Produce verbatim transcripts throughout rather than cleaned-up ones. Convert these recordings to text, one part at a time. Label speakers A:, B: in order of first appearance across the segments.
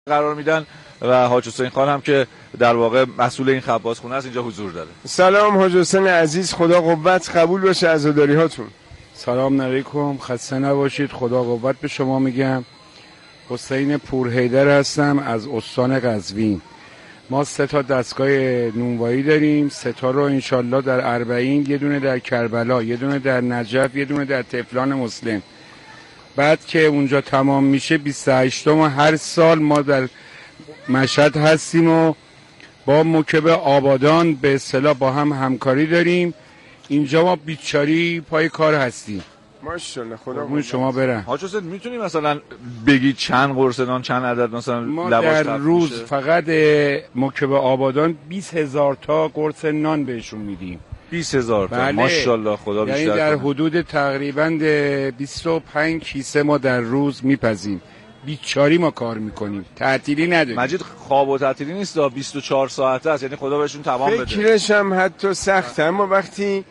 A: قرار میدن و حاج حسین خان هم که در واقع مسئول این خبازخونه است اینجا حضور داره.
B: سلام حاج حسین عزیز، خدا قوت قبول باشه عزاداری هاتون.
C: سلام علیکم، خسته نباشید، خدا قوت به شما میگم. حسین پورحیدر هستم از استان قزوین. ما سه تا دستگاه نونوایی داریم، سه تا رو انشالله در اربعین، یه دونه در کربلا، یه دونه در نجف، یه دونه در طفلان مسلم. بعد که اونجا تمام میشه بیست و هشتم هر سال ما در مشهد هستیم و با موکب آبادان به اصطلاح با هم همکاری داریم. اینجا ما بیچاری پای کار هستیم.
B: ماشاءالله، خدا
C: قربون شما برم.
A: حاج حسین میتونی مثلا بگی چند قرص نان، چند عدد مثلا
C: ما
A: لباس
C: در روز
A: میشه؟
C: فقط موکب آبادان بیست هزار تا قرص نان بهشون میدیم.
A: بیست هزار تا.
C: بله.
A: ماشاءالله، خدا بیشتر
C: یعنی در
A: کنه.
C: حدود تقریبا بیست و پنج کیسه ما در روز میپزیم. بیچاری ما کار میکنیم، تعطیلی نداریم.
A: مجید خواب و تعطیلی نیست، بیست و چهار ساعته است، یعنی خدا بهشون توان بده.
B: فکرش هم حتی سخته، اما وقتی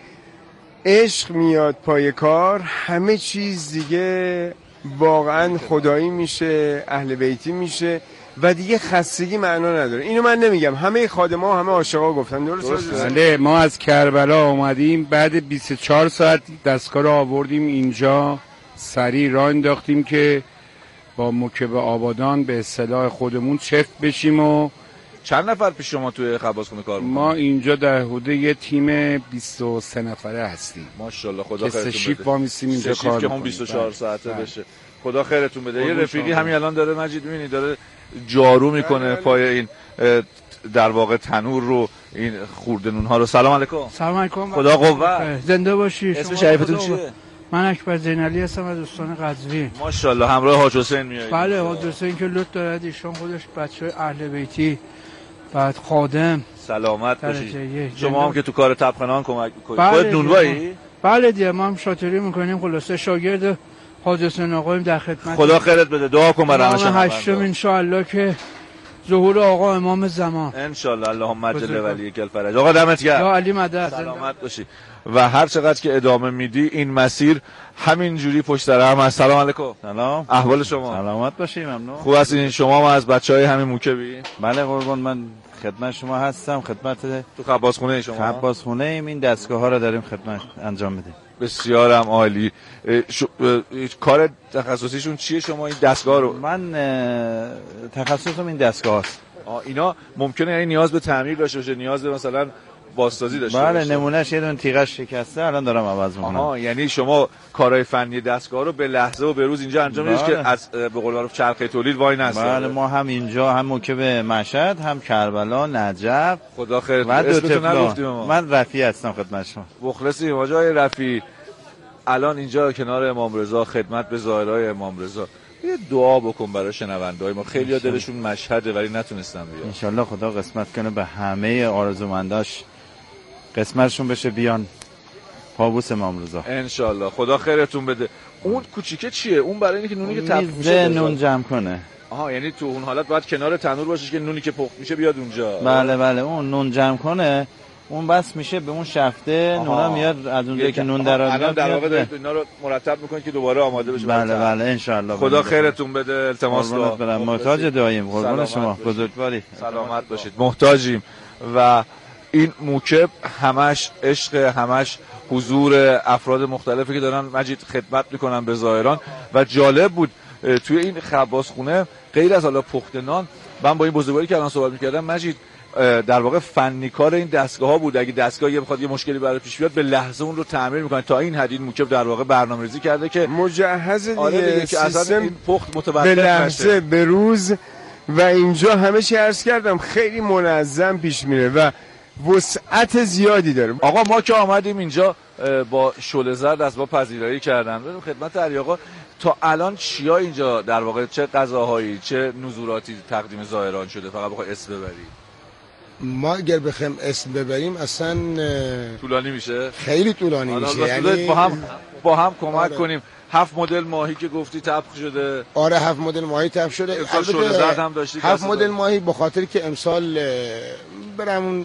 B: عشق میاد پای کار همه چیز دیگه واقعا خدایی میشه، اهل بیتی میشه و دیگه خستگی معنا نداره. اینو من نمیگم، همه خادما و همه عاشقا گفتن. درست؟
C: بله، ما از کربلا اومدیم بعد بیست و چهار ساعت دستگاه رو آوردیم اینجا، سریع راه انداختیم که با موکب آبادان به اصطلاح خودمون چفت بشیم. و
A: چند نفر پیش شما توی خبازخونه کار میکنن؟
C: ما اینجا در حدود یه تیم بیست و سه نفره هستیم.
A: ماشاءالله، خدا
C: که سه
A: خیرتون
C: شیف
A: بده.
C: وامیستیم اینجا
A: سه
C: کار
A: شیف که هم
C: میکنیم.
A: بیست و چهار
C: بله.
A: ساعته
C: بله.
A: بشه. خدا خیرتون بده. یه
C: قربون
A: رفیقی
C: شما
A: همین الان داره مجید میبینی داره جارو میکنه پای این اه، در واقع تنور رو، این خورده نون ها رو. سلام علیکم.
D: سلام علیکم.
A: خدا قوت.
D: زنده باشی.
A: اسم شریفتون چیه؟
D: من اکبر زینالی هستم از استان قزوین.
A: ماشاءالله، همراه حاج حسین میایید؟
D: بله، حاج حسین که لطف دارد، ایشون خودش بچه اهل بیتی، بعد خادم.
A: سلامت باشید.
D: درجه
A: شما هم که تو کار طبخنان کمک میکنید.
D: بله
A: خودت نونوایی؟
D: بله دیگه، ما هم شاطری میکنیم. خلاصه شاگرد حاج حسین آقاییم، در خدمت.
A: خدا خیرت بده. دعا کن برای همشون.
D: امام هشتم ان شاء الله که ظهور آقا امام زمان
A: ان شاء الله. اللهم عجل ولی کل فرج. آقا دمت گرم.
D: یا علی مدد.
A: سلامت باشی و هر چقدر که ادامه میدی این مسیر همین جوری پشت سر هم هست. سلام علیکم.
E: سلام.
A: احوال شما؟
E: سلامت باشی، ممنون.
A: خوب هستین شما؟ ما از بچهای همین موکبی؟
E: بله قربان، من خدمت شما هستم. خدمت
A: تو خبازخونه شما؟
E: خبازخونه ایم. این دستگاه ها رو داریم خدمت انجام میدیم.
A: بسیارم عالی. ش... کار تخصصیشون چیه شما این دستگاه رو؟
E: من تخصصم این دستگاه است.
A: اینا ممکنه یعنی نیاز به تعمیر داشته باشه، نیاز به مثلا بازسازی داشته
E: بله
A: باشه؟
E: بله، نمونهش یه دونه تیغش شکسته، الان دارم عوض میکنم.
A: آها، یعنی شما کارهای فنی دستگاه رو به لحظه و به روز اینجا انجام میدید
E: بله.
A: که از به قول معروف چرخه تولید وای نسته.
E: بله، ما هم اینجا هم موکب مشهد، هم کربلا، نجف.
A: خدا خیرت
E: و دو
A: بده.
E: من رفیع هستم خدمت شما.
A: مخلصیم آقای رفیع. الان اینجا کنار امام رضا خدمت به زائرای امام رضا، یه دعا بکن برای شنونده‌های ما. خیلی‌ها دلشون مشهده ولی نتونستن بیان.
E: ان شاءالله خدا قسمت کنه به همه آرزومنداش قسمتشون بشه بیان پابوس امام رضا.
A: ان شاءالله، خدا خیرتون بده. اون کوچیکه چیه؟ اون برای اینکه نونی که تپش
E: میشه نون جمع کنه.
A: آها، یعنی تو اون حالت باید کنار تنور باشه که نونی که پخت میشه بیاد اونجا.
E: بله بله، اون نون جمع کنه، اون بس میشه به اون شفته. نونا میاد از اونجایی که نون در
A: الان در واقع دارید اینا رو مرتب میکنید که دوباره آماده بشه.
E: بله بله ان شاء الله.
A: خدا خیرتون بده. التماس دعا.
E: برم محتاج دعاییم. قربان شما، بزرگواری.
A: سلامت باشید. محتاجیم. و این موکب همش عشق، همش حضور افراد مختلفی که دارن مجید خدمت میکنن به زائران. و جالب بود توی این خبازخونه غیر از حالا پخت نان، من با این بزرگواری که الان صحبت میکردم مجید، در واقع فنی کار این دستگاه ها بود. اگه دستگاه یه بخواد یه مشکلی برای پیش بیاد به لحظه اون رو تعمیر میکنه. تا این حد این موکب در واقع برنامه‌ریزی کرده که
B: مجهز دیگه,
A: آره دیگه که اصلا این پخت متوقف
B: به لحظه به روز. و اینجا همه چی عرض کردم خیلی منظم پیش میره و وسعت زیادی داره.
A: آقا ما که آمدیم اینجا با شعله زرد از ما پذیرایی کردن. بریم خدمت علی آقا. تا الان چیا اینجا در واقع، چه غذاهایی چه نزوراتی تقدیم زائران شده؟ فقط بخوای اسم ببری.
F: ما اگر بخوایم اسم ببریم اصلا
A: طولانی میشه،
F: خیلی طولانی میشه.
A: یعنی با هم با هم کمک آره. کنیم. هفت مدل ماهی که گفتی طبخ شده.
F: آره هفت مدل ماهی طبخ شده.
A: البته هم داشتی
F: هفت مدل ماهی به خاطر که امسال برامون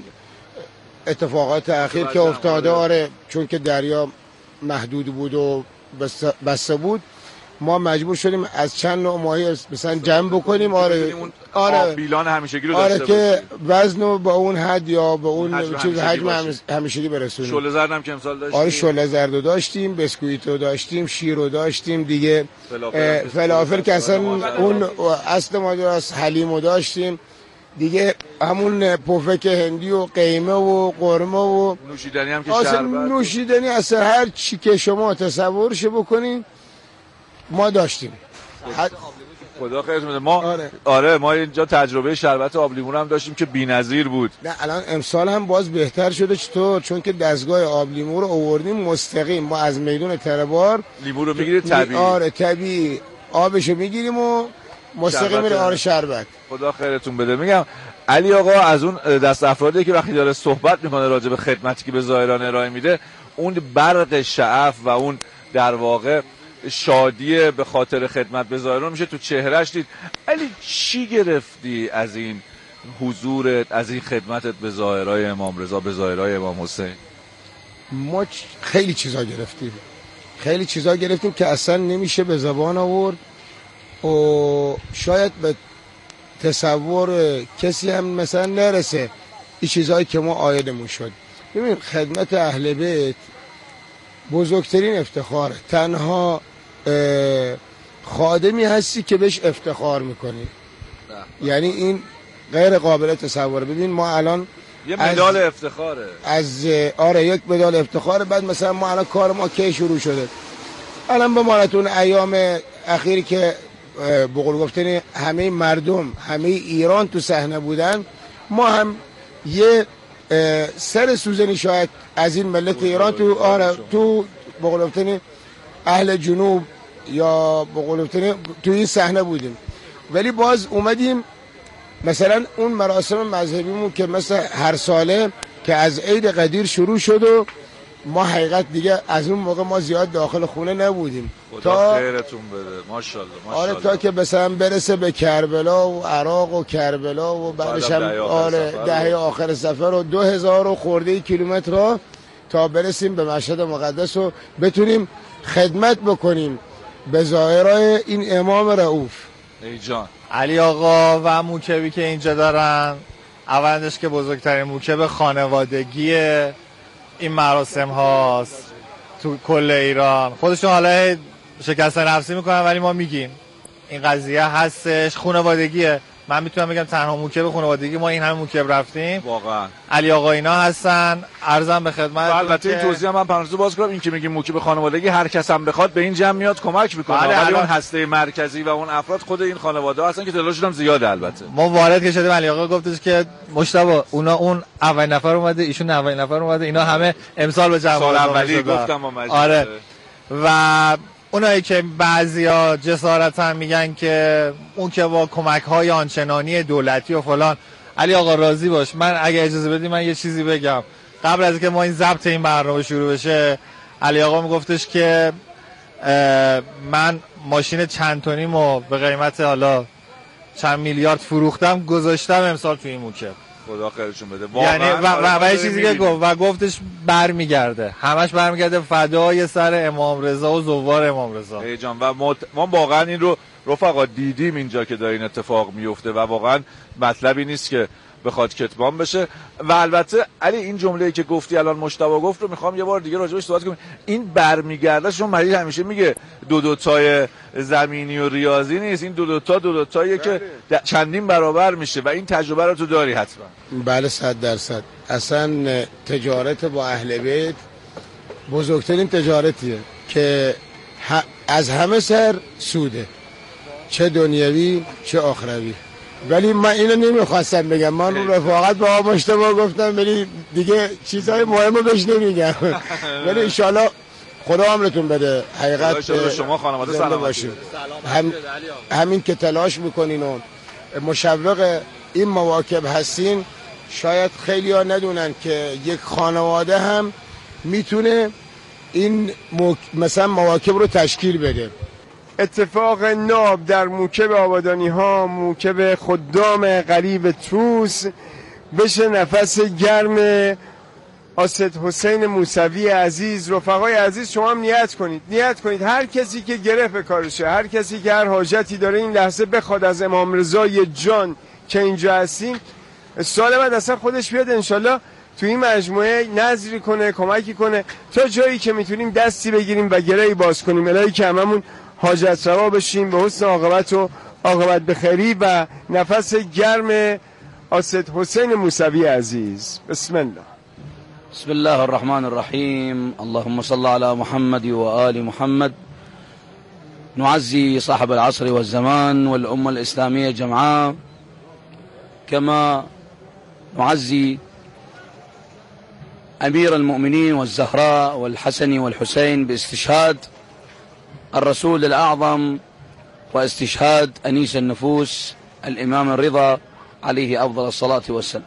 F: اتفاقات اخیر که افتاده، آره چون که دریا محدود بود و بسته بود، ما مجبور شدیم از چند نوع ماهی مثلا جمع بکنیم. آره آره
A: بیلان همیشگی رو
F: آره
A: داشته
F: که وزن رو با اون حد یا به اون
A: حجم
F: چیز
A: همیشگی
F: حجم همیشگی برسونیم.
A: شله زرد هم که امسال داشتیم.
F: آره شله زرد رو داشتیم، بسکویت رو داشتیم، شیر رو داشتیم دیگه، فلافل, فلافل که اصلا اون اصل ماجرا از حلیم رو داشتیم دیگه، همون پفک هندی و قیمه و قرمه و
A: نوشیدنی هم که
F: اصلا
A: شربت
F: نوشیدنی اصلا هر چی که شما تصورش بکنین ما داشتیم.
A: خدا خیرتون بده. ما
F: آره.
A: آره ما اینجا تجربه شربت آب لیمو هم داشتیم که بی‌نظیر بود.
F: نه الان امسال هم باز بهتر شده. چطور؟ چون که دستگاه آب لیمو رو آوردیم مستقیم، ما از میدون تربار
A: لیمو رو میگیرید طبیعی.
F: آره طبیعی آبشو میگیریم و مستقیم میره آره شربت.
A: خدا خیرتون بده. میگم علی آقا از اون دست افرادی که وقتی داره صحبت میکنه راجع به خدمتی که به زائران ارائه میده، اون برق شعف و اون در واقع شادی به خاطر خدمت به زائران میشه تو چهرهش دید. علی چی گرفتی از این حضورت، از این خدمتت به زائرای امام رضا، به زائرای امام حسین؟
F: ما خیلی چیزا گرفتیم، خیلی چیزا گرفتیم که اصلا نمیشه به زبان آورد و شاید به تصور کسی هم مثلا نرسه این چیزایی که ما عایدمون شد. ببین خدمت اهل بیت بزرگترین افتخاره. تنها خادمی هستی که بهش افتخار میکنی، یعنی این غیر قابل تصوره. ببین ما الان
A: یه مدال افتخاره
F: از آره یک مدال افتخاره. بعد مثلا ما الان کار ما کی شروع شده؟ الان به مالتون ایام اخیری که به قول گفتن همه مردم همه ایران تو صحنه بودن، ما هم یه سر سوزنی شاید از این ملت ایران تو آره تو به قول گفتن اهل جنوب یا به قول گفتن تو این صحنه بودیم. ولی باز اومدیم مثلا اون مراسم مذهبیمون که مثل هر ساله که از عید قدیر شروع شد و ما حقیقت دیگه از اون موقع ما زیاد داخل خونه نبودیم.
A: خدا
F: تا
A: خیرتون بده. ماشاءالله ماشاءالله.
F: آره تا که مثلا برسه به کربلا و عراق و کربلا و بعدش هم آره دهه آخر سفر و دو هزار و خورده کیلومتر را تا برسیم به مشهد مقدس و بتونیم خدمت بکنیم به زائرای این امام رؤوف.
A: ای جان
G: علی آقا و موکبی که اینجا دارن، اولش که بزرگترین موکب خانوادگی این مراسم هاست تو کل ایران. خودشون حالا شکست نفسی میکنن ولی ما میگیم این قضیه هستش، خانوادگیه. من میتونم بگم تنها موکب خانوادگی ما این همه موکب رفتیم
A: واقعا.
G: علی آقا اینا هستن. عرضم به خدمت.
A: البته این توضیح من پرانتز باز کنم، این که میگیم موکب خانوادگی هر کس هم بخواد به این جمع میاد کمک میکنه.
G: بله
A: ولی
G: الان...
A: اون هسته مرکزی و اون افراد خود این خانواده ها هستن که تعدادشون هم زیاده. البته
G: ما وارد که شدیم علی آقا گفتش که مشتبه اونا اون اول نفر اومده، ایشون اول نفر اومده، اینا همه امسال به جمع
A: سال اولی گفتم ما مجلس.
G: آره و اونایی که بعضیا جسارتا میگن که اون که با کمک‌های آنچنانی دولتی و فلان، علی آقا راضی باش. من اگه اجازه بدی من یه چیزی بگم. قبل از اینکه ما این ضبط این برنامه شروع بشه علی آقا میگفتش که من ماشین چند تونیمو به قیمت حالا چند میلیارد فروختم گذاشتم امسال تو این موکب.
A: خدا خیرشون بده.
G: یعنی و و, و یه چیزی که گفت و گفتش برمیگرده، همش برمیگرده فدای سر امام رضا و زوار امام رضا.
A: ای جان و ما, ما واقعا این رو رفقا دیدیم اینجا که داره این اتفاق میفته و واقعا مطلبی نیست که بخواد کتمان بشه. و البته علی این جمله‌ای که گفتی الان مجتبی گفت رو میخوام یه بار دیگه راجعش صحبت کنم. این برمیگرده، چون مریض همیشه میگه دو دو تای زمینی و ریاضی نیست، این دو دو تا دو دو تاییه که چندین برابر میشه و این تجربه رو تو داری حتما.
F: بله صد درصد. اصلا تجارت با اهل بیت بزرگترین تجارتیه که از همه سر سوده، چه دنیوی چه آخروی. ولی من اینو نمیخواستم بگم، من رو رفاقت با مجتبی گفتم ولی دیگه چیزهای مهمو بهش نمیگم. ولی انشالله خدا عمرتون بده. حقیقت
A: شما خانواده سلام
F: باشید. هم همین که تلاش میکنین و مشوق این مواکب هستین، شاید خیلی ها ندونن که یک خانواده هم میتونه این موک... مثلا مواکب رو تشکیل بده.
B: اتفاق ناب در موکب آبادانی ها، موکب خدام قریب توس بشه نفس گرم آسد حسین موسوی عزیز. رفقای عزیز شما هم نیت کنید، نیت کنید هر کسی که گره به کارشه، هر کسی که هر حاجتی داره این لحظه بخواد از امام رضای جان که اینجا هستیم، سال بعد اصلا خودش بیاد انشالله تو این مجموعه نظری کنه، کمکی کنه تا جایی که میتونیم دستی بگیریم و گرهی باز کنیم، الهی که هممون حاجت روا بشیم به حسن عاقبت و عاقبت بخیری و نفس گرم آسد حسین موسوی عزیز. بسم الله.
H: بسم الله الرحمن الرحيم. اللهم صل على محمد وآل محمد. نعزي صاحب العصر والزمان والأمة الإسلامية جمعاء، كما نعزي أمير المؤمنين والزهراء والحسن والحسين باستشهاد الرسول الأعظم واستشهاد أنيس النفوس الإمام الرضا عليه أفضل الصلاة والسلام.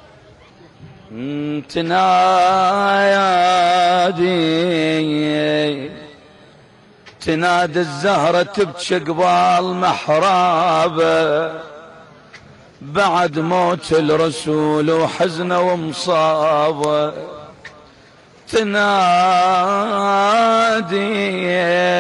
H: تنادي تنادي الزهرة تبكي قبال محرابه بعد موت الرسول وحزنه ومصابه. تنادي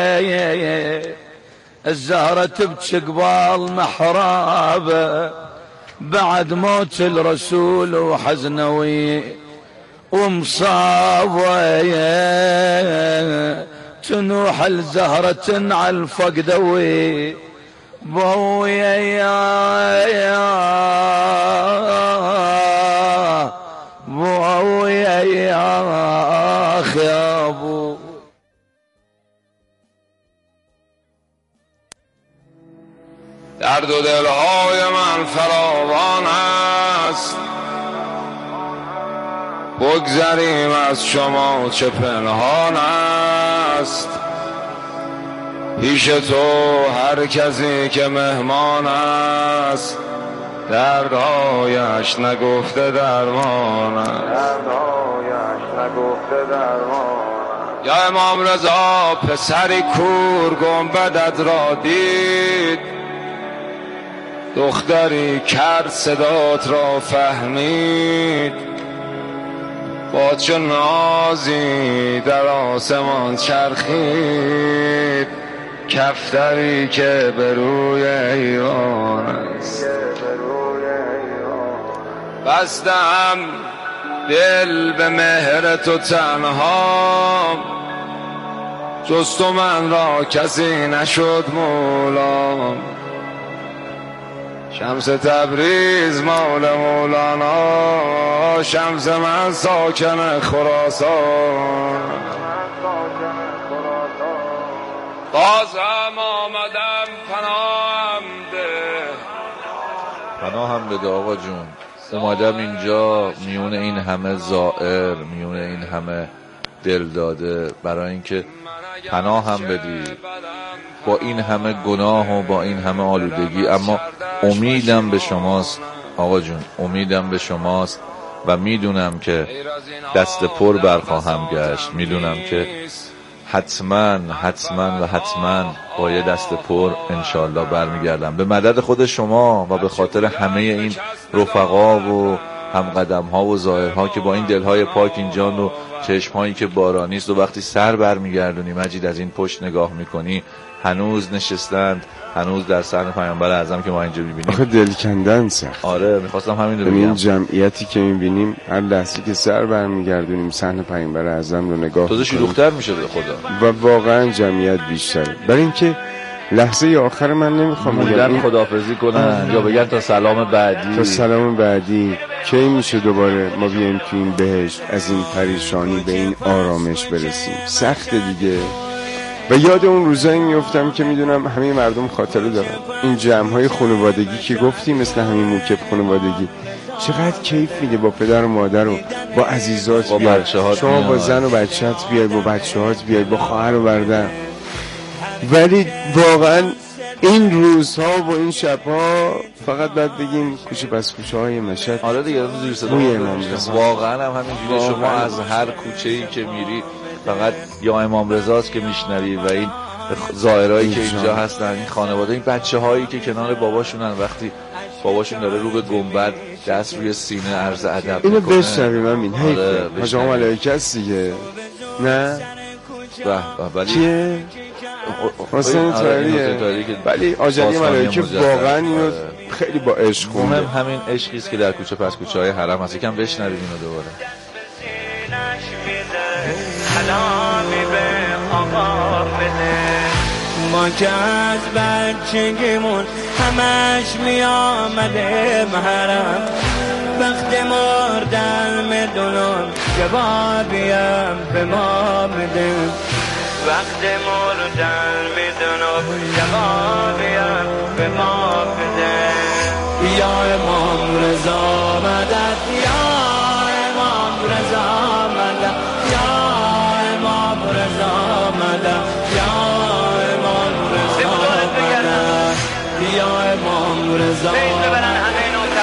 H: الزهرة تبكي قبال محرابه بعد موت الرسول وحزنه ومصابه. تنوح الزهرة على الفقد بويا يا بويا يا أخي أبو.
I: درد و دلهای من فراوان است، بگذریم از شما چه پنهان است. پیش تو هر کسی که مهمان است، دردهایش نگفته درمان است. دردهایش نگفته درمان است. یا امام رضا پسری کور گنبدت را دید، دختری کرد صدات را فهمید. با چه نازی در آسمان چرخید، کفتری که به روی ایوان است. بستم دل به مهر تو تنها، جز تو من را کسی نشد مولا. شمس تبریز مول مولانا، شمس من ساکن خراسان. بازم آمدم پناهم ده،
A: پناهم بده آقا جون. اومدم اینجا میون این همه زائر، میون این همه دل داده، برای اینکه پناهم بدی با این همه گناه و با این همه آلودگی. اما امیدم به شماست آقا جون، امیدم به شماست و میدونم که دست پر برخواهم گشت. میدونم که حتما حتما و حتما با یه دست پر انشالله برمیگردم به مدد خود شما و به خاطر همه این رفقا و هم قدم ها و ظاهرها که با این دلهای پاک اینجان و چشم هایی که بارانیست و وقتی سر برمیگردونی مجید از این پشت نگاه میکنی هنوز نشستند، هنوز در صحن پیامبر اعظم که ما اینجا میبینیم.
B: آخه دل کندن سخت.
A: آره میخواستم همین رو بگم.
B: این جمعیتی که میبینیم هر لحظه که سر برمیگردونیم صحن پیامبر اعظم رو نگاه
A: تازه شلوغ‌تر میشه به خدا
B: و واقعا جمعیت بیشتره. برای اینکه لحظه آخر من نمیخوام
A: بگم خداحافظی کنن یا بگن تا سلام بعدی،
B: تا سلام بعدی کی میشه دوباره ما بیایم تو این بهشت از این پریشانی به این آرامش برسیم. سخت دیگه. و یاد اون روزایی میافتم که میدونم همه مردم خاطره دارن، این جمع‌های خانوادگی که گفتیم مثل همین موکب خانوادگی چقدر کیف میده با پدر و مادر و با عزیزات، با
A: بچه‌هات،
B: شما با زن و بچه‌ت بیای، با بچه‌هات بیای، با خواهر و برادر. ولی واقعا این روزها و این شبها فقط باید بگیم کوچه پس کوچه های مشهد.
A: آره دیگه زیر صدا واقعا هم همینجوری. شما از هر کوچه‌ای که میری فقط یا امام رضاست که میشنوی و این ظاهرایی که اینجا هستن، این خانواده، این بچه هایی که کنار باباشونن، وقتی باباشون داره رو به گنبد دست روی سینه عرض ادب
B: اینو
A: میکنه.
B: بشنویم همین حیفه حاج آقا ملائکه است دیگه. نه
A: ولی
B: کیه؟ حسین طاهریه. ولی آجلی ملائکه واقعا اینو خیلی با عشق خونده.
A: مهم همین عشقی است که در کوچه پس کوچه های حرم هست. یکم بشنویم اینو دوباره.
J: ما که از بچگیمون همش می آمده محرم، وقت مردن میدونم جوابیم به ما بده، وقت مردن میدونم جوابیم به ما بده. یا امام رضا مدد، یا امام رضا مدد، یا امام رضا مدد، یا امام رضا مدد، یا امام رضا مدد.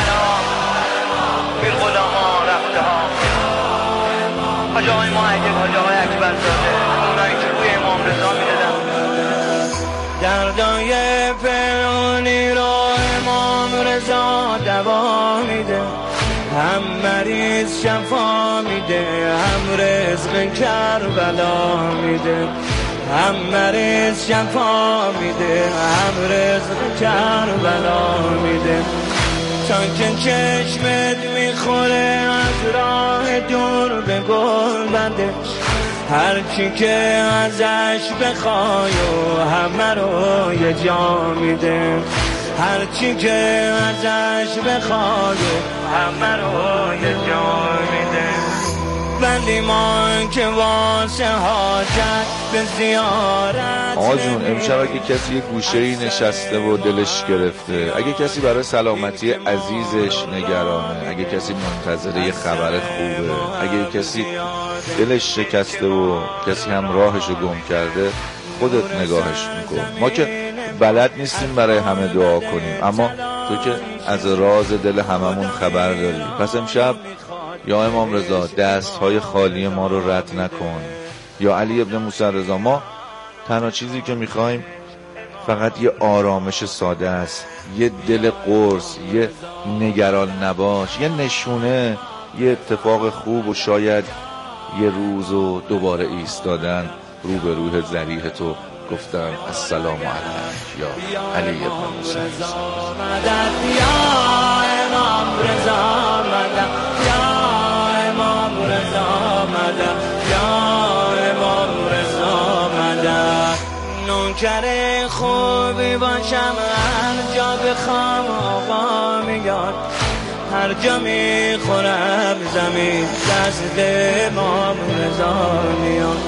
J: حاج آقای محقق، حاج آقای اکبرزاده، اونایی که روی امام رضا میدادن دردای فرعونی رو امام رضا دوا میده، هم مریض شفا میده، هم رزق کربلا میده، هم مریض شفا میده، هم رزق کربلا میده. چون که چشمت میخوره از راه دور به گلبندش، هرچی که ازش بخوای و همه رو یه جا میده، هرچی که ازش بخوای و همه رو یه جا میده. ولی ما که واسه حاجت به زیارت.
A: آقا جون امشب اگه کسی یه گوشه‌ای نشسته و دلش گرفته، اگه کسی برای سلامتی عزیزش نگرانه، اگه کسی منتظر یه خبر خوبه، اگه کسی دلش شکسته و کسی هم راهشو گم کرده، خودت نگاهش میکن. ما که بلد نیستیم برای همه دعا کنیم، اما تو که از راز دل هممون خبر داری. پس امشب یا امام رضا دست های خالی ما رو رد نکن. یا علی ابن موسی رضا، ما تنها چیزی که میخوایم فقط یه آرامش ساده است، یه دل قرص، یه نگران نباش، یه نشونه، یه اتفاق خوب و شاید یه روز و دوباره ایستادن رو به روح ذریح تو گفتن السلام علیک یا علی ابن موسی رضا.
J: یا امام رضا مدد، یا امام رضا مدد، یا امام رضا مدد. نوکر خوبی باشم هر جا بخوام آقا میاد، هر جا میخورم زمین دست امام رضا میاد.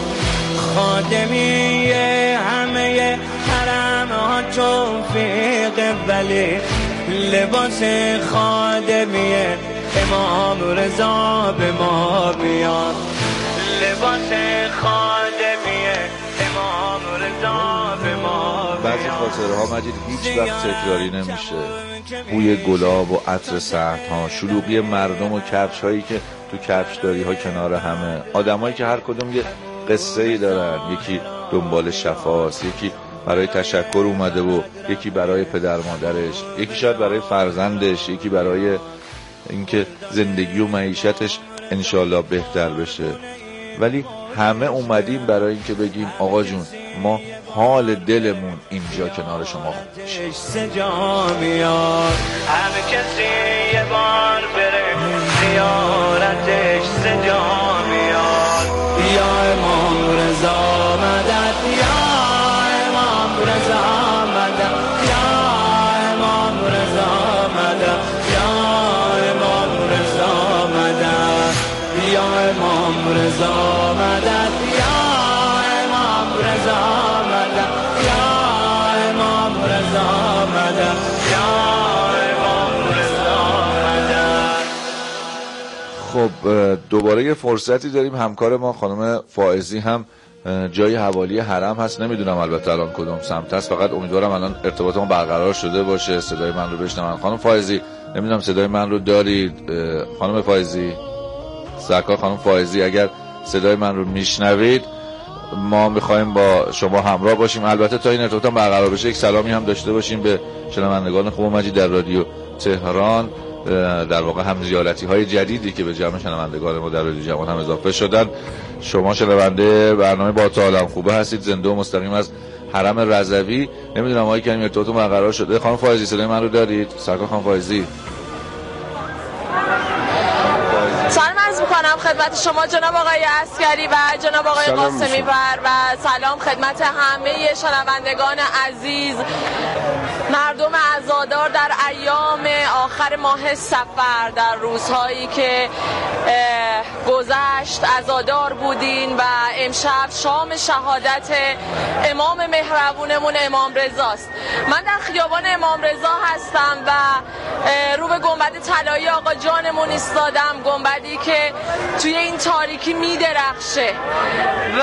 J: خادمی همه حرم ها توفیق، ولی لباس خادمی امام رضا به ما بیاد، لباس خادمی امام رضا به ما بیاد.
A: بعضی خاطره ها مجید هیچ وقت تکراری نمیشه. بوی گلاب و عطر صحن‌ها، شلوغی مردم و کفش هایی که تو کفش داری ها کنار همه، آدمایی که هر کدوم یه قصه ای دارن، یکی دنبال شفاست، یکی برای تشکر اومده و یکی برای پدر مادرش، یکی شاید برای فرزندش، یکی برای اینکه زندگی و معیشتش انشالله بهتر بشه. ولی همه اومدیم برای اینکه بگیم آقا جون ما حال دلمون اینجا کنار شما خوب میشه.
J: همه کسی یه بار بره زیارتش سجا میاد. یا امام رضا مدد، یا امام رضا مدد، یا امام رضا مدد، یا امام رضا مدد، یا امام رضا مدد، یا امام رضا مدد، یا امام رضا مدد، یا امام رضا مدد.
A: خب دوباره یه فرصتی داریم. همکار ما خانم فائزی هم جای حوالی حرم هست، نمیدونم البته الان کدوم سمت هست، فقط امیدوارم الان ارتباط ما برقرار شده باشه، صدای من رو بشنون. خانم فائزی نمیدونم صدای من رو دارید؟ خانم فائزی، سرکار خانم فائزی اگر صدای من رو میشنوید ما میخوایم با شما همراه باشیم. البته تا این ارتباط برقرار بشه یک سلامی هم داشته باشیم به شنوندگان خوب مجید در رادیو. تهران در واقع هم زیارتی های جدیدی که به جمع شنوندگان ما در رادیو جوان هم اضافه شدن. شما شنونده برنامه با تا عالم خوبه هستید، زنده و مستقیم از حرم رضوی. نمیدونم آقای کریمی ارتباطتون برقرار شده؟ خانم فائزی صدای من رو دارید؟ سرکار خانم فائزی.
K: سلام عرض میکنم خدمت شما جناب آقای عسکری و جناب آقای قاسمی بر و سلام خدمت همه شنوندگان عزیز، مردم عزادار در ایام آخر ماه صفر، در روزهایی که گذشت عزادار بودین و امشب شام شهادت امام مهربونمون امام رضاست. من در خیابان امام رضا هستم و رو به گنبد طلایی آقا جانمون ایستادم، گنبدی که توی این تاریکی میدرخشه و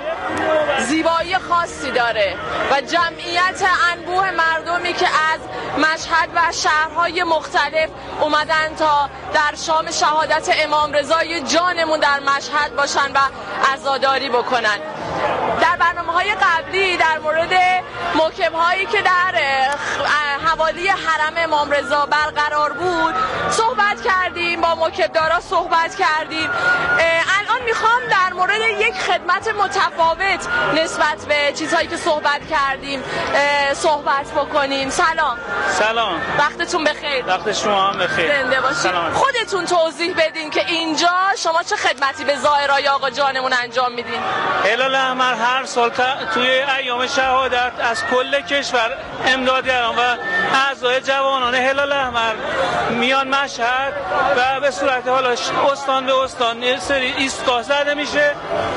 K: زیبایی خاصی داره و جمعیت انبوه مردمی که از مشهد و شهرهای مختلف اومدن تا در شام شهادت امام رضای جانمون در مشهد باشن و عزاداری بکنن. در برنامه‌های قبلی در مورد موکب‌هایی که در حوالی حرم امام رضا برقرار بود صحبت کردیم، با موکبدارا صحبت کردیم. الان میخوام در مورد یک خدمت متفاوت نسبت به چیزهایی که صحبت کردیم صحبت بکنیم. سلام.
L: سلام.
K: وقتتون بخیر.
L: وقت شما هم بخیر.
K: زنده باشید. خودتون توضیح بدین که اینجا شما چه خدمتی به زائرای آقا جانمون انجام میدین؟
L: هلال احمر هر سال توی ایام شهادت از کل کشور امدادگران و اعضای جوانان هلال احمر میان مشهد و به صورت حالا استان به استان سری ایستگاه زده میشه.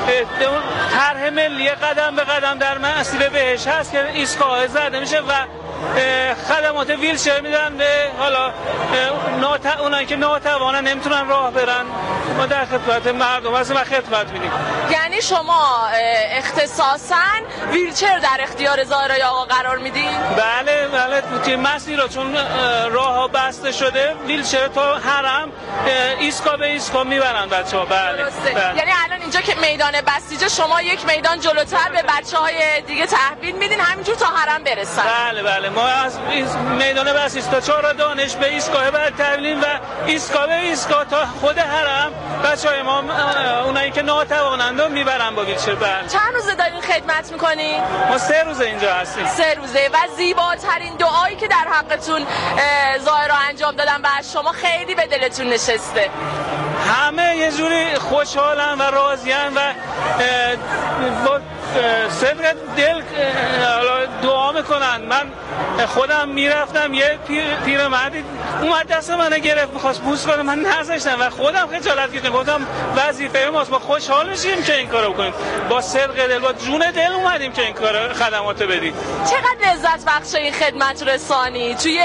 L: طرح ملی قدم به قدم در مسیر بهش هست که ایستگاه زده میشه و خدمات ویلچر میدن به حالا نات... اونایی که ناتوانن نمیتونن راه برن. ما در خدمت مردم هستیم و خدمت میدیم.
K: یعنی شما اختصاصاً ویلچر در اختیار زائرای آقا قرار میدین؟
L: بله بله توی مسیرها چون راه ها بسته شده ویلچر تا حرم ایسکا به ایسکا میبرن بچه‌ها. بله. بله
K: یعنی الان اینجا که میدان بسیجه شما یک میدان جلوتر به بچه‌های دیگه تحویل میدین همینجور تا حرم برسن؟
L: بله بله ما از میدان بسیج تا چهار دانش به ایستگاه بعد تحویلیم و ایستگاه به ایستگاه تا خود حرم بچه‌های ما اونایی که ناتوانند رو میبرن با ویلچر. بله.
K: چند روزه دارین خدمت میکنین؟
L: ما سه روزه اینجا هستیم.
K: سه روزه و زیباترین دعایی که در حقتون زائرا انجام دادن و از شما خیلی به دلتون نشسته؟
L: همه یه جوری خوشحالن و راضی‌ان و با صدق دل دعا میکنن. من خودم میرفتم یه پیر پیرمردی اومد دست منو گرفت میخواست بوس کنه، من نذاشتم و خودم خجالت کشیدم. گفتم وظیفه ماست، ما خوشحال میشیم که این کارو بکنیم، با صدق دل با جون دل اومدیم که این کارو خدمات بدیم.
K: چقدر لذت بخش این خدمت رسانی توی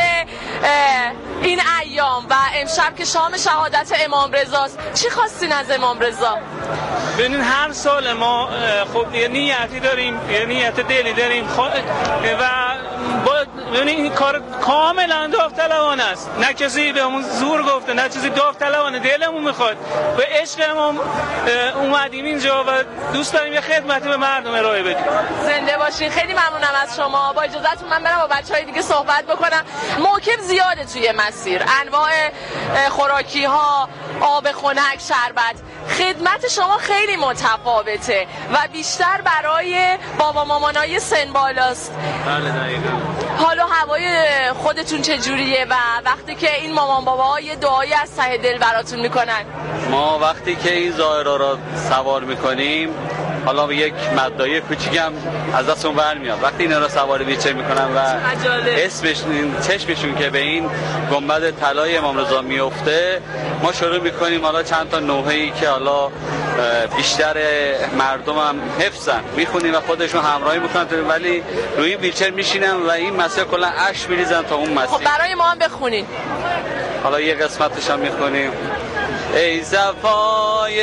K: این ایام و امشب که شام شهادت امام رضاست. چی خواستین از امام رضا؟
L: ببینین هر سال ما خب یه نیتی داریم، یه نیت دلی داریم و با ببینین این کار کاملا داوطلبانه است، نه کسی بهمون زور گفته نه چیزی، داوطلبانه دلمون میخواد و عشق امام اومدیم اینجا و دوست داریم یه خدمتی به مردم ارائه بدیم.
K: زنده باشین. خیلی ممنونم از شما. با اجازهتون من برم با بچهای دیگه صحبت بکنم. موکب زیاده توی مسیر، انواع خوراکی ها، آب خنک، شربت. خدمت شما خیلی متفاوته و بیشتر برای بابا مامانای سن بالاست.
L: بله دقیقاً.
K: حالا هوای خودتون چجوریه و وقتی که این مامان باباها یه دعایی از ته دل براتون میکنن؟
M: ما وقتی که این زائرا را سوار میکنیم حالا یک مدعای کوچیکم از دستون برمیاد. وقتی اینا را سوار ویلچر میکنن و اسمش چشمشون که به این گنبد طلای امام رضا میفته ما شروع میکنیم حالا چند تا نوحه‌ای که حالا بیشتر مردم هم حفظن میخونیم و خودشون همراهی میکنن ولی روی ویلچر میشینن و این مسیر کلا اش میریزن تا اون مسیر.
K: خب برای ما هم بخونین.
M: حالا یه قسمتش هم میخونیم. ای صفای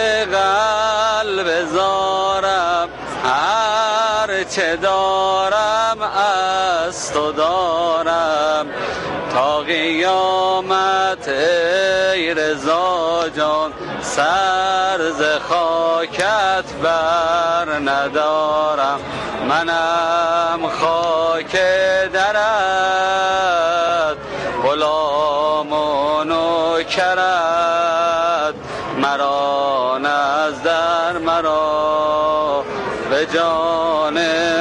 M: قلب زارم هر چه دارم از تو دارم تا قیامت ای رضا جان سر ز خاکت بر ندارم منم خاک درت بلا مرا کرد مرا نزدر مرا به جان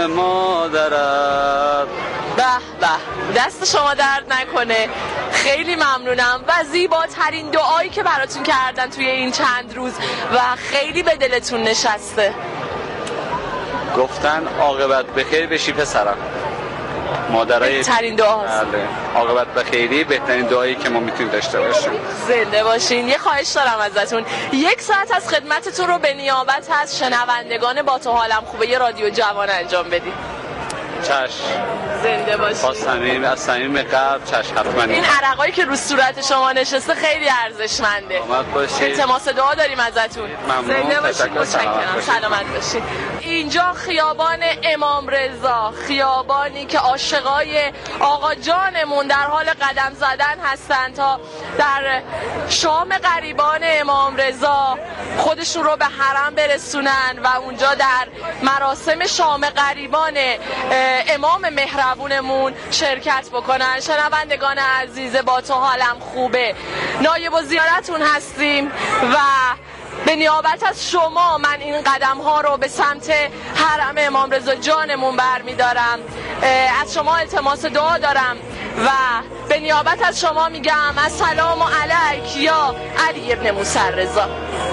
M: مادرت.
K: به به، دست شما درد نکنه، خیلی ممنونم و زیباترین دعایی که براتون کردن توی این چند روز و خیلی به دلتون نشسته.
M: گفتن عاقبت بخیر بشی پسرم. مادرای
K: بهترین دعاست.
M: بله، عاقبت بخیری بهترین دعایی که ما میتونیم داشته باشیم.
K: زنده باشین. یه خواهش دارم ازتون، یک ساعت از خدمتتون رو به نیابت از شنوندگان با تو حالم خوبه یه رادیو جوان انجام بدید.
M: چشم.
K: زنده باشین.
M: با صمیم از صمیم قلب چشم. حتما.
K: این عرقایی که رو صورت شما نشسته خیلی ارزشمنده. التماس دعا داریم ازتون. زنده باشین. متشکرم. سلامت باشین. اینجا خیابان امام رضا، خیابانی که عاشقای آقا جانمون در حال قدم زدن هستن تا در شام غریبان امام رضا خودشون رو به حرم برسونن و اونجا در مراسم شام غریبان امام مهربونمون شرکت بکنن. شنوندگان عزیز با تو حالم خوبه، نایب الزیارتون هستیم و به نیابت از شما من این قدم ها رو به سمت حرم امام رضا جانمون برمیدارم. از شما التماس دعا دارم و به نیابت از شما میگم السلام علیک یا علی ابن موسی رضا.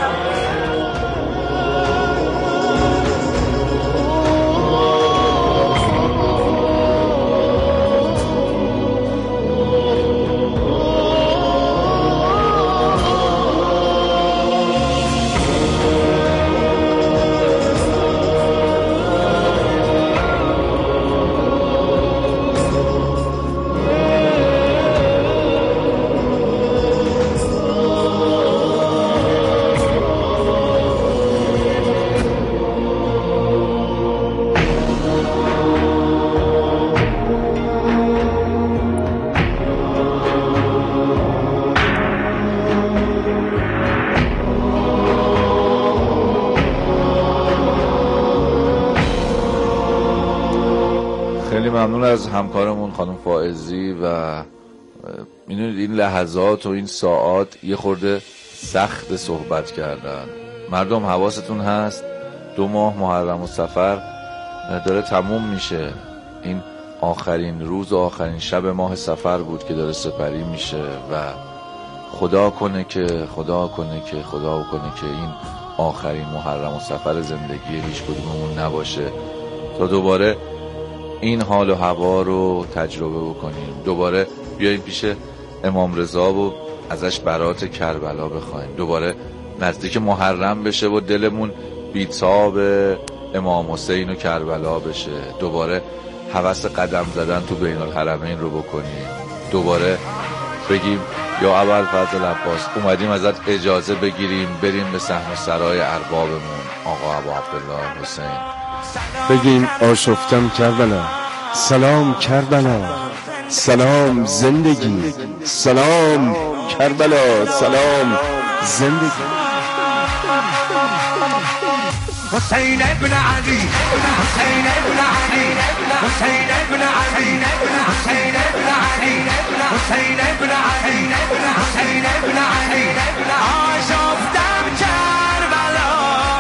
A: ممنون از همکارمون خانم فائزی و میدونید این لحظات و این ساعات یه خورده سخت صحبت کردن. مردم حواستون هست دو ماه محرم و صفر داره تموم میشه، این آخرین روز و آخرین شب ماه صفر بود که داره سپری میشه و خدا کنه که خدا کنه که خدا کنه که این آخرین محرم و صفر زندگی هیچ کدوممون نباشه تا دوباره این حال و هوا رو تجربه بکنیم، دوباره بیاییم پیش امام رضا و ازش برات کربلا بخوایم، دوباره نزدیک محرم بشه و دلمون بیتاب امام حسین و کربلا بشه، دوباره هوس قدم زدن تو بین الحرمین رو بکنیم، دوباره بگیم یا ابوالفضل عباس اومدیم ازت اجازه بگیریم بریم به صحن سرای اربابمون آقا ابو عبدالله حسین،
B: بگیم آشفتم کربلا، سلام کربلا، سلام زندگی، سلام کربلا، سلام زندگی.
J: حسین ابن علی، حسین ابن علی، حسین ابن علی، حسین ابن علی، حسین ابن علی، حسین ابن علی. آشفتم کربلا،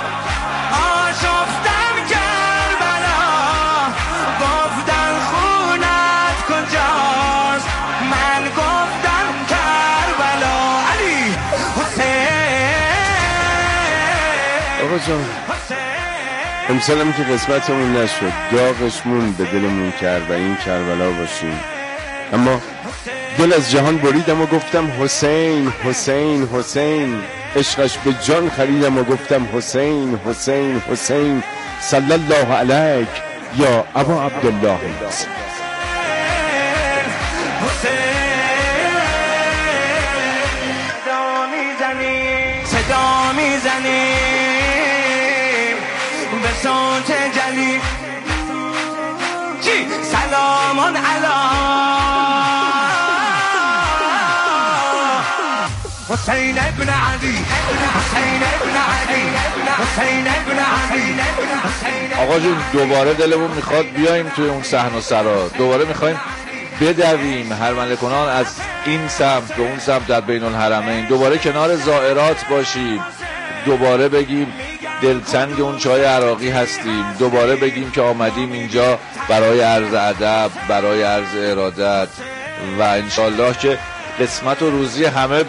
J: آشفتم کربلا، گفتن خونت کجاست، من گفتم کربلا. علی حسین.
B: آقا جان امسالم که قسمتمون نشد، داغشمون به دلمون کرد و این کربلا باشیم، اما دل از جهان بریدم و گفتم حسین حسین حسین، عشقش به جان خریدم و گفتم حسین حسین حسین، صلی الله علیک یا ابا عبدالله.
J: صدا میزنیم، صدا میزنیم به صوت جلی، چی سلامون علی حسین ابن علی، حسین ابن علی، حسین ابن علی.
A: آقا جون دوباره دلمون میخواد بیایم توی اون صحن و سرا، دوباره میخوایم بدویم هرمله کنان از این سمت به اون سمت در بین الحرمین، دوباره کنار زائرات باشیم، دوباره بگیم دلتنگ اون چای عراقی هستیم، دوباره بگیم که آمدیم اینجا برای عرض ادب، برای عرض ارادت و انشالله که قسمت و روزی همه